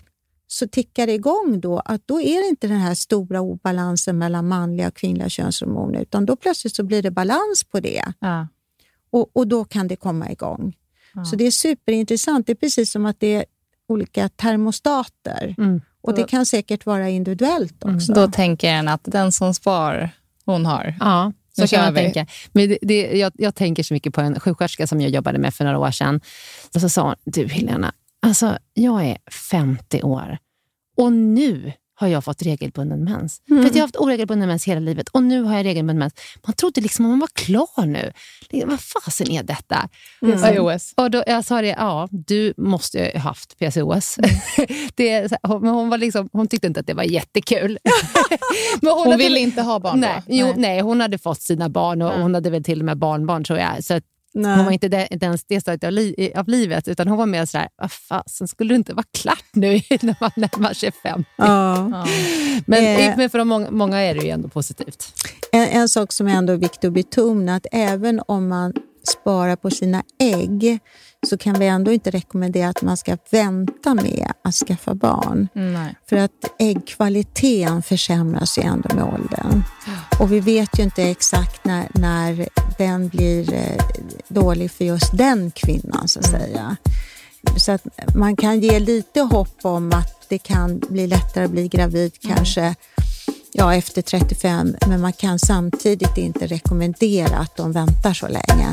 så tickar det igång då att då är det inte den här stora obalansen mellan manliga och kvinnliga könshormoner, utan då plötsligt så blir det balans på det. Ja. Och, och då kan det komma igång. Ja. Så det är superintressant. Det är precis som att det är olika termostater. Mm. Och det kan säkert vara individuellt också. Mm. Då tänker en att den som spar, hon har. Ja. Så kan man tänka. Men det, det, jag, jag tänker så mycket på en sjuksköterska som jag jobbade med för några år sedan. Och så sa hon, du Helena, alltså jag är femtio år och nu har jag fått regelbunden mens. Mm. För att jag har haft oregelbunden mens hela livet och nu har jag regelbunden mens. Man trodde liksom att man var klar nu. Vad fasen är detta? P C O S. Mm. Och då jag sa det, ja, du måste ju ha haft P C O S. Mm. det, men hon, var liksom, hon tyckte inte att det var jättekul. men hon hon ville inte ha barn nej, då? Jo, nej, hon hade fått sina barn och mm. hon hade väl till och med barnbarn tror jag. Så att nej. Hon var inte inte ens det stadiet av, li- av livet, utan hon var mer sådär, vad fasen, skulle du inte vara klart nu när man närmar sig femtio? Ja. Ja. Men, eh. men för de många, många är det ju ändå positivt. En, en sak som är ändå viktigt att betona, att även om man sparar på sina ägg så kan vi ändå inte rekommendera att man ska vänta med att skaffa barn. Nej. För att äggkvaliteten försämras ju ändå med åldern. Och vi vet ju inte exakt när, när den blir eh, dålig för just den kvinnan så att mm. säga. Så att man kan ge lite hopp om att det kan bli lättare att bli gravid mm. kanske ja, efter trettiofem, men man kan samtidigt inte rekommendera att de väntar så länge.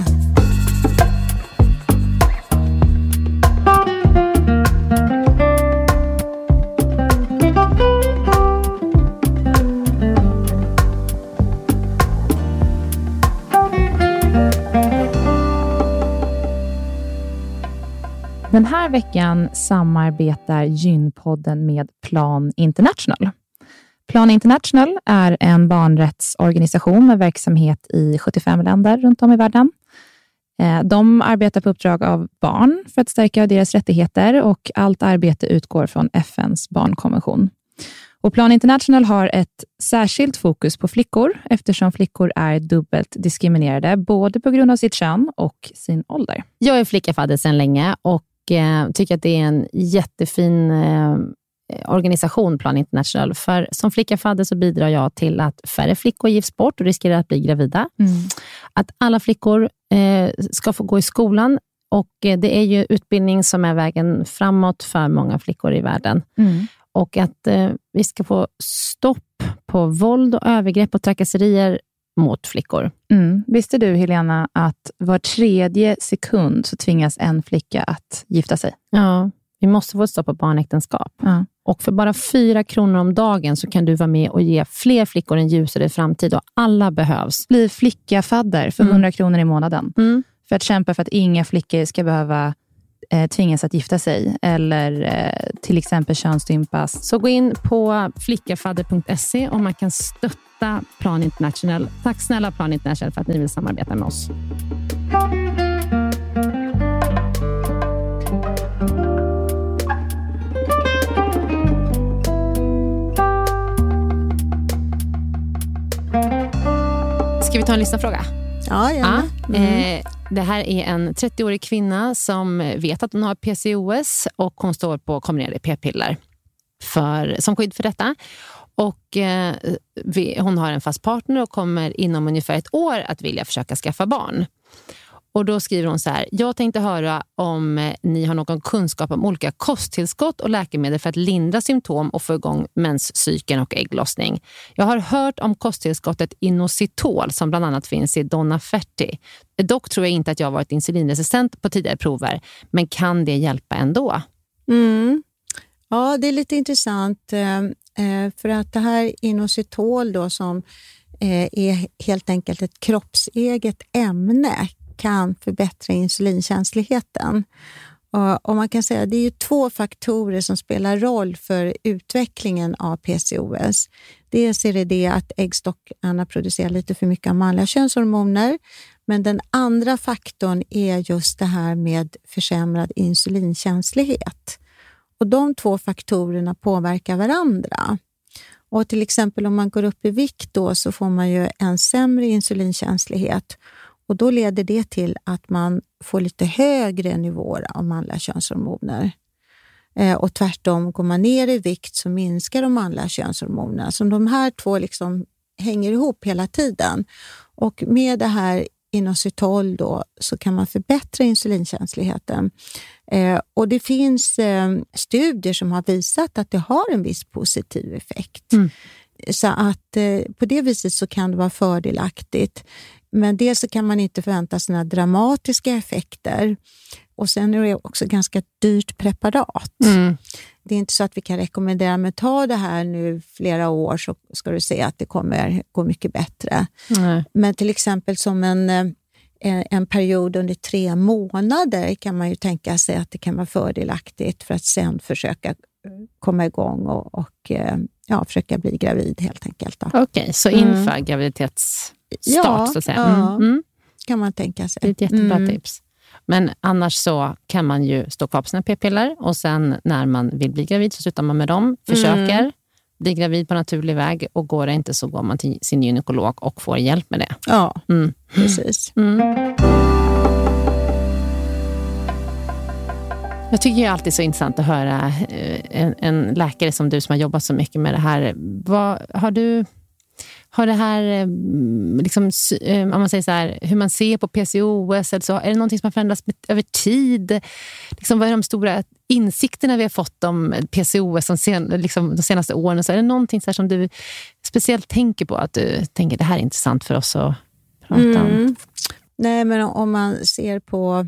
Den här veckan samarbetar Gynpodden med Plan International. Plan International är en barnrättsorganisation med verksamhet i sjuttiofem länder runt om i världen. De arbetar på uppdrag av barn för att stärka deras rättigheter och allt arbete utgår från F N:s barnkonvention. Och Plan International har ett särskilt fokus på flickor eftersom flickor är dubbelt diskriminerade både på grund av sitt kön och sin ålder. Jag är flickafadder sedan länge och eh, tycker att det är en jättefin eh, organisation, Plan International. För som flickafadder så bidrar jag till att färre flickor gifts bort och riskerar att bli gravida. Mm. Att alla flickor eh, ska få gå i skolan. Och eh, det är ju utbildning som är vägen framåt för många flickor i världen. Mm. Och att eh, vi ska få stopp på våld och övergrepp och trakasserier mot flickor. Mm. Visste du, Helena, att var tredje sekund så tvingas en flicka att gifta sig? Ja, vi måste få stopp på barnäktenskap. Ja. Och för bara fyra kronor om dagen så kan du vara med och ge fler flickor en ljusare framtid. Och alla behövs. Bli flickafadder för mm. hundra kronor i månaden. Mm. För att kämpa för att inga flickor ska behöva eh, tvingas att gifta sig. Eller eh, till exempel könsstympas. Så gå in på flickafadder punkt se om man kan stötta Plan International. Tack snälla Plan International för att ni vill samarbeta med oss. Ska vi ta en lyssnarfråga? Ja, gärna. Ja, mm. eh, det här är en trettioårig kvinna som vet att hon har P C O S och hon står på kombinerade p-piller för, som skydd för detta. Och eh, vi, hon har en fast partner och kommer inom ungefär ett år att vilja försöka skaffa barn. Och då skriver hon så här: jag tänkte höra om ni har någon kunskap om olika kosttillskott och läkemedel för att lindra symptom och få igång menscykeln och ägglossning. Jag har hört om kosttillskottet Inositol som bland annat finns i Donna Ferti. Dock tror jag inte att jag har varit insulinresistent på tidigare prover, men kan det hjälpa ändå? Mm. Ja, det är lite intressant för att det här Inositol då som är helt enkelt ett kroppseget ämne kan förbättra insulinkänsligheten. Och, och man kan säga att det är ju två faktorer som spelar roll för utvecklingen av P C O S. Dels är det det att äggstockarna producerar lite för mycket av manliga könshormoner. Men den andra faktorn är just det här med försämrad insulinkänslighet. Och de två faktorerna påverkar varandra. Och till exempel om man går upp i vikt då så får man ju en sämre insulinkänslighet. Och då leder det till att man får lite högre nivåer av manliga könshormoner. Eh, och tvärtom, går man ner i vikt så minskar de manliga könshormonerna. Så de här två liksom hänger ihop hela tiden. Och med det här inositol då så kan man förbättra insulinkänsligheten. Eh, och det finns eh, studier som har visat att det har en viss positiv effekt. Mm. Så att eh, på det viset så kan det vara fördelaktigt. Men dels så kan man inte förvänta sig några dramatiska effekter. Och sen är det också ganska dyrt preparat. Mm. Det är inte så att vi kan rekommendera, men ta det här nu flera år så ska du se att det kommer gå mycket bättre. Mm. Men till exempel som en, en period under tre månader kan man ju tänka sig att det kan vara fördelaktigt för att sen försöka komma igång och, och ja, försöka bli gravid helt enkelt. Okej, okay, så inför mm. graviditetsstart ja, så att säga. Ja, mm. Mm. kan man tänka sig. Det är ett jättebra mm. tips. Men annars så kan man ju stå kvar på sina p-piller och sen när man vill bli gravid så slutar man med dem, försöker mm. bli gravid på naturlig väg och går det inte så går man till sin gynekolog och får hjälp med det. Ja, mm. precis. Mm. Jag tycker det är alltid så intressant att höra en, en läkare som du som har jobbat så mycket med det här. Vad, har du... Har det här, liksom, om man säger så här, hur man ser på P C O S, eller så, är det någonting som har förändrats över tid? Liksom, vad är de stora insikterna vi har fått om P C O S de, sen, liksom, de senaste åren? Så är det någonting så här som du speciellt tänker på, att du tänker det här är intressant för oss att prata mm. om? Nej, men om man ser på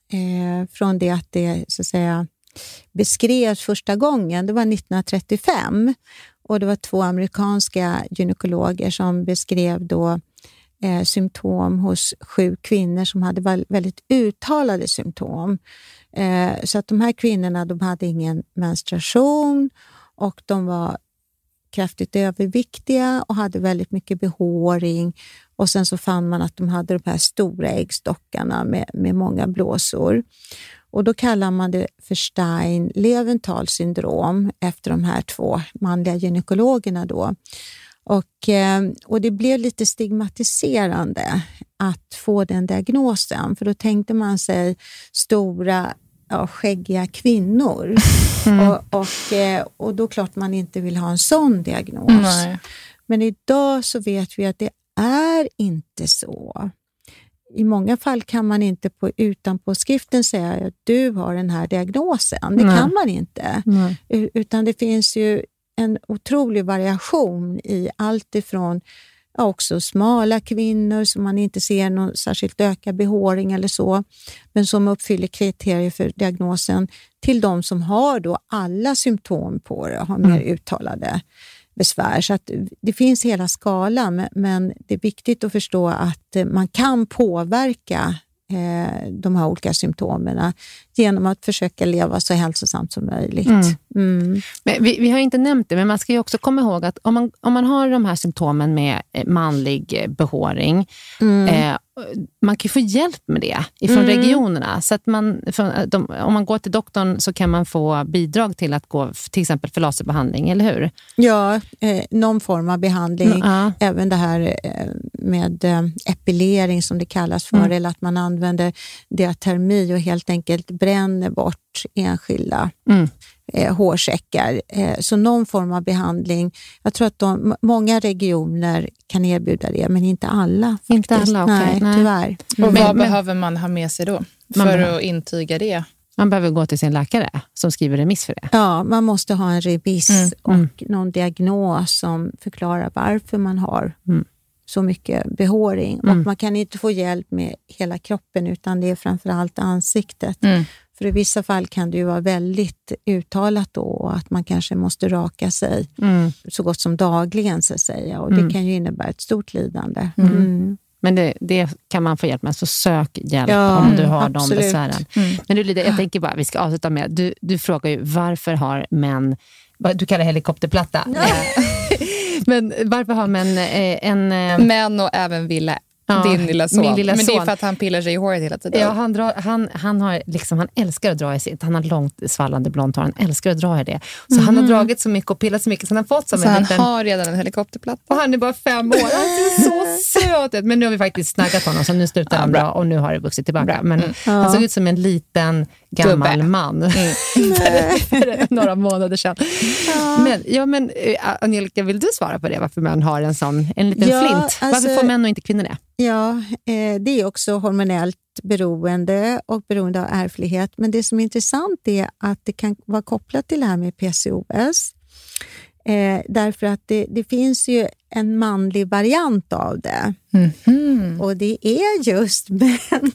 eh, från det att det så att säga beskrevs första gången, det var nittonhundratrettiofem. Och det var två amerikanska gynekologer som beskrev då eh, symptom hos sju kvinnor som hade väldigt uttalade symptom. Eh, så att de här kvinnorna, de hade ingen menstruation och de var kraftigt överviktiga och hade väldigt mycket behåring. Och sen så fann man att de hade de här stora äggstockarna med, med många blåsor. Och då kallar man det för Stein-Leventhal syndrom efter de här två manliga gynekologerna då. Och, och det blev lite stigmatiserande att få den diagnosen. För då tänkte man sig stora, ja, skäggiga kvinnor. Mm. Och, och, och då klart man inte vill ha en sån diagnos. Nej. Men idag så vet vi att det är inte så. I många fall kan man inte på utanpåskriften säga att du har den här diagnosen. Det Nej. kan man inte. Nej. Utan det finns ju en otrolig variation i allt ifrån ja, också smala kvinnor som man inte ser någon särskilt ökad behåring eller så, men som uppfyller kriterier för diagnosen, till de som har då alla symptom på det och har mer mm. uttalade besvär. Så att det finns hela skalan, men det är viktigt att förstå att man kan påverka eh, de här olika symptomerna genom att försöka leva så hälsosamt som möjligt. Mm. Mm. Men vi, vi har inte nämnt det, men man ska ju också komma ihåg att om man, om man har de här symptomen med manlig behåring, mm. eh, man kan få hjälp med det ifrån mm. regionerna. Så att man, från, de, om man går till doktorn så kan man få bidrag till att gå till exempel för laserbehandling, eller hur? Ja, eh, någon form av behandling. Mm. Även det här eh, med eh, epilering som det kallas för, mm. eller att man använder diatermi och helt enkelt bränner bort enskilda mm. eh, hårsäckar. Eh, så någon form av behandling. Jag tror att de, många regioner kan erbjuda det, men inte alla. Faktiskt. Inte alla, okej. Okay. Nej, tyvärr. Och vad men, behöver man ha med sig då för behöver, att intyga det? Man behöver gå till sin läkare som skriver remiss för det. Ja, man måste ha en remiss mm. och mm. någon diagnos som förklarar varför man har mm. så mycket behåring. Mm. Och man kan inte få hjälp med hela kroppen, utan det är framförallt ansiktet. Mm. För i vissa fall kan det ju vara väldigt uttalat då att man kanske måste raka sig mm. så gott som dagligen, så att säga. Och det mm. kan ju innebära ett stort lidande. Mm. Mm. Men det, det kan man få hjälp med, så sök hjälp ja, om du har absolut. de besvären. Mm. Men du Lydia, jag tänker bara, vi ska avsluta med, du, du frågar ju varför har män, du kallar det helikopterplatta. Men varför har män en... en Män och även Ville. Ja, din lilla son. Min lilla Men son. det är för att han pillar sig i håret hela tiden. Ja, han, drar, han, han, har liksom, han älskar att dra i sitt. Han har långt svallande blont hår. Han älskar att dra i det. Så mm. han har dragit så mycket och pillat så mycket. Så han har fått som så en han liten... har redan en helikopterplatta. Och han är bara fem år. Han ser så söt ut. Men nu har vi faktiskt snaggat honom. Så nu slutar ja, han bra. bra. Och nu har det vuxit tillbaka. Bra. Men mm. han ja. såg ut som en liten gammal Gubbe. man. Mm. för, för några månader sedan. Ja. Men, ja, men Angelica, vill du svara på det? Varför man har en sån, en liten ja, flint? Varför alltså, får män och inte kvinnor det? Ja, eh, det är också hormonellt beroende och beroende av ärftlighet. Men det som är intressant är att det kan vara kopplat till det här med P C O S. Eh, därför att det, det finns ju en manlig variant av det. Mm-hmm. Och det är just män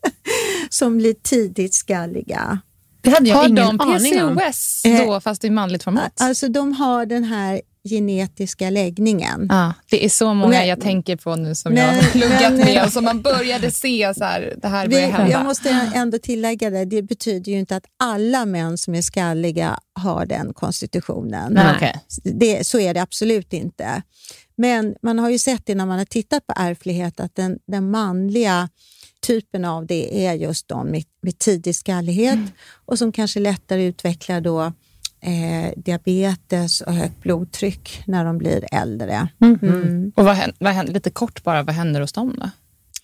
som blir tidigt skalliga. Det hade jag har ingen de P C O S då, eh, fast i manligt format? Alltså de har den här genetiska läggningen. Ja, det är så många men, jag tänker på nu som men, jag har pluggat men, med och som man började se så här, det här börjar hända. Jag måste ändå tillägga det, det betyder ju inte att alla män som är skalliga har den konstitutionen. Nej. Okay. Det, så är det absolut inte. Men man har ju sett det när man har tittat på ärftlighet att den, den manliga typen av det är just de med, med tidig skallighet mm. och som kanske lättare utvecklar då Eh, diabetes och högt blodtryck när de blir äldre. Mm. Mm. Och vad händer, vad händer, lite kort bara, vad händer hos dem då?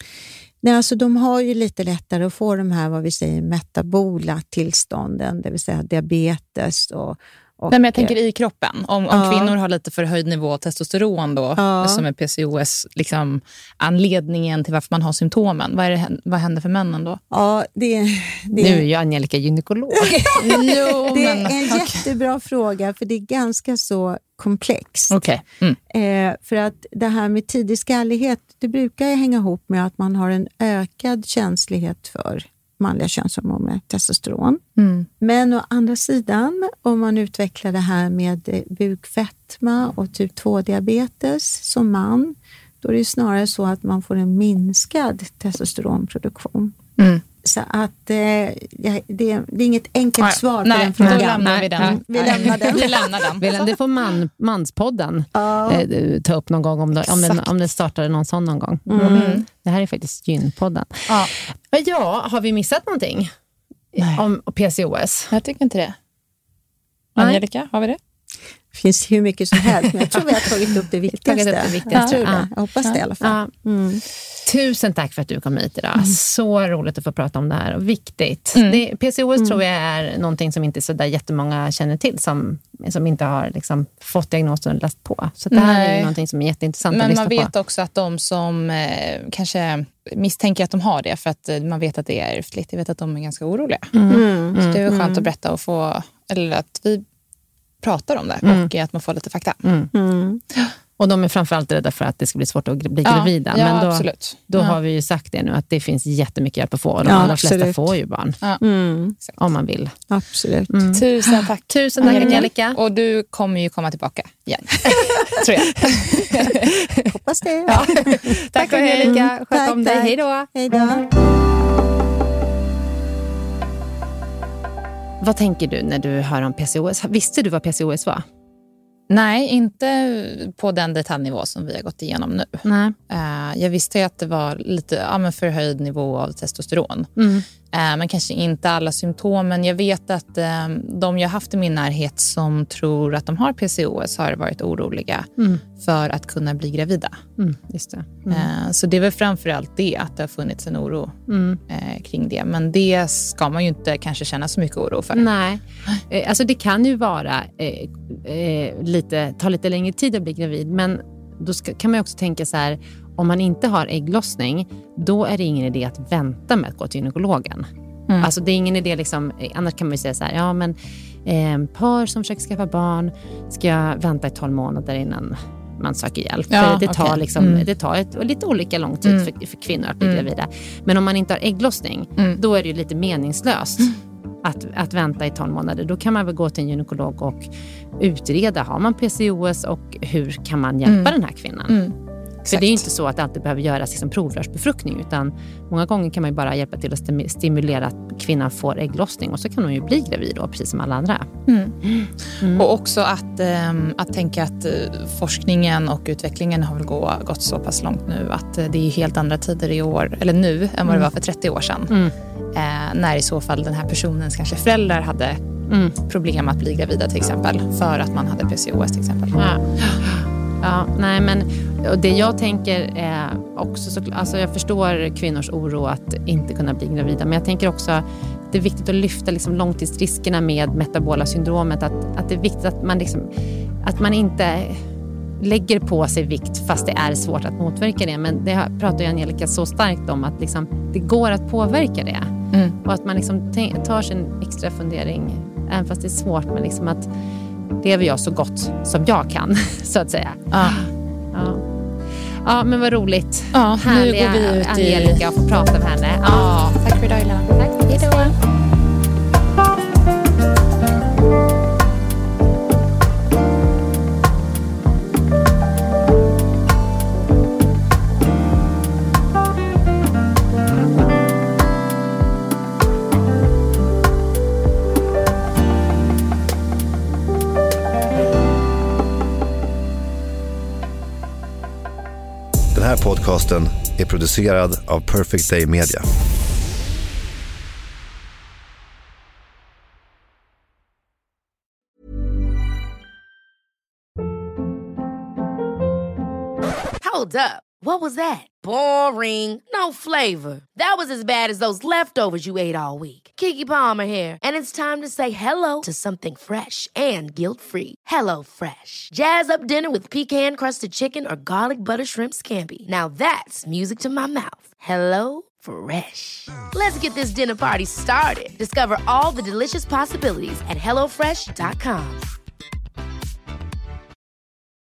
Nej, alltså de har ju lite lättare att få de här, vad vi säger, metabola tillstånden, det vill säga diabetes och Och, Nej, men jag tänker i kroppen. Om, om ja. kvinnor har lite för höjd nivå testosteron då, ja. som är P C O S, liksom, anledningen till varför man har symptomen. Vad, är det, vad händer för männen då? Ja, det, det, nu är ju Angelica gynekolog. jo, det men, är en okay. jättebra fråga, för det är ganska så komplext. Okay. Mm. Eh, för att det här med tidig skallighet, det brukar ju hänga ihop med att man har en ökad känslighet för manliga könshormoner, testosteron. Mm. Men å andra sidan, om man utvecklar det här med bukfetma och typ två diabetes som man, då är det snarare så att man får en minskad testosteronproduktion. Mm. Så att eh, det, det är inget enkelt nej, svar på nej, den frågan. Då lämnar vi den. Mm, vi lämnar den. vi lämnar den. Det får man, manspodden ja. eh, ta upp någon gång om det, om, den, om det startar någon sån någon gång. Mm. Mm. Det här är faktiskt gynpodden. Ja. ja, har vi missat någonting nej. om P C O S? Jag tycker inte det. Angelica, har vi det? Det finns hur mycket som helst, men jag tror vi har tagit upp det viktigaste. Upp det viktigaste. Jag tror det. Jag hoppas ja. det i alla fall. Ja. Mm. Tusen tack för att du kom hit idag. Mm. Så roligt att få prata om det här. Och viktigt. Mm. Det, P C O S mm. tror jag är någonting som inte så där jättemånga känner till. Som, som inte har liksom fått diagnosen och läst på. Så det här Nej. är ju någonting som är jätteintressant men att lyssna på. Men man vet också att de som eh, kanske misstänker att de har det. För att eh, man vet att det är ärftligt. Jag vet att de är ganska oroliga. Mm. Mm. Så det är skönt mm. att berätta och få... Eller att vi pratar om det. Mm. Och att man får lite fakta. Mm. Mm. Och de är framförallt rädda för att det ska bli svårt att bli ja, gravida. Ja, men då, absolut. då ja. har vi ju sagt det nu att det finns jättemycket hjälp att få. Och de ja, allra absolut. flesta får ju barn. Ja. Mm. Om man vill. Absolut. Mm. Tusen tack. Tusen tack, Angelica. Och du kommer ju komma tillbaka igen. Tror jag. Hoppas det. Ja. Tack Angelica. Sköt tack, om dig. Hej då. Hej då. Vad tänker du när du hör om P C O S? Visste du vad P C O S var? Nej, inte på den detaljnivå som vi har gått igenom nu. Nej. Uh, jag visste ju att det var lite ja, men förhöjd nivå av testosteron. Mm. Uh, men kanske inte alla symptomen. Jag vet att uh, de jag haft i min närhet som tror att de har P C O S har varit oroliga mm. för att kunna bli gravida. Mm, just det. Mm. Uh, så det är väl framförallt det, att det har funnits en oro mm. uh, kring det. Men det ska man ju inte kanske känna så mycket oro för. Nej, uh, alltså det kan ju vara uh, uh, lite, ta lite längre tid att bli gravid. Men då ska, kan man ju också tänka så här, om man inte har ägglossning, då är det ingen idé att vänta med att gå till gynekologen. Mm. Alltså det är ingen idé liksom, annars kan man ju säga så här, ja men eh, par som försöker skaffa barn ska vänta i tolv månader innan man söker hjälp. Ja, för det tar, okay. liksom, mm. det tar ett, lite olika lång tid mm. för, för kvinnor att bli mm. gravida. Men om man inte har ägglossning, mm. då är det ju lite meningslöst mm. att, att vänta i tolv månader. Då kan man väl gå till en gynekolog och utreda, har man P C O S och hur kan man hjälpa mm. den här kvinnan? Mm. För det är inte så att det alltid behöver göras liksom provrörsbefruktning, utan många gånger kan man ju bara hjälpa till att stimulera att kvinnan får ägglossning och så kan hon ju bli gravid då, precis som alla andra. Mm. Mm. Och också att, ähm, att tänka att äh, forskningen och utvecklingen har väl gå, gått så pass långt nu att äh, det är helt andra tider i år, eller nu, än vad det var för trettio år sedan. Mm. Äh, när i så fall den här personens kanske föräldrar hade mm. problem att bli gravida till exempel, för att man hade P C O S till exempel. Ja. Ja, nej men och det jag tänker är också så, alltså jag förstår kvinnors oro att inte kunna bli gravida, men jag tänker också att det är viktigt att lyfta liksom långtidsriskerna med metabola syndromet, att, att det är viktigt att man liksom, att man inte lägger på sig vikt fast det är svårt att motverka det, men det pratar ju Angelica så starkt om att liksom, det går att påverka det mm. och att man liksom t- tar sig en extra fundering även fast det är svårt, men liksom att lever jag så gott som jag kan, så att säga. Ja. Ja, ja men vad roligt. Ja, härliga nu går vi ut Angelica i... och få prata med henne. Ja. Ja, tack för idag, Helena. Tack. Hej då. Den här podcasten är producerad av Perfect Day Media. Hold up. What was that? Boring. No flavor. That was as bad as those leftovers you ate all week. Keke Palmer here, and it's time to say hello to something fresh and guilt-free. Hello Fresh. Jazz up dinner with pecan-crusted chicken or garlic butter shrimp scampi. Now that's music to my mouth. Hello Fresh. Let's get this dinner party started. Discover all the delicious possibilities at hello fresh dot com.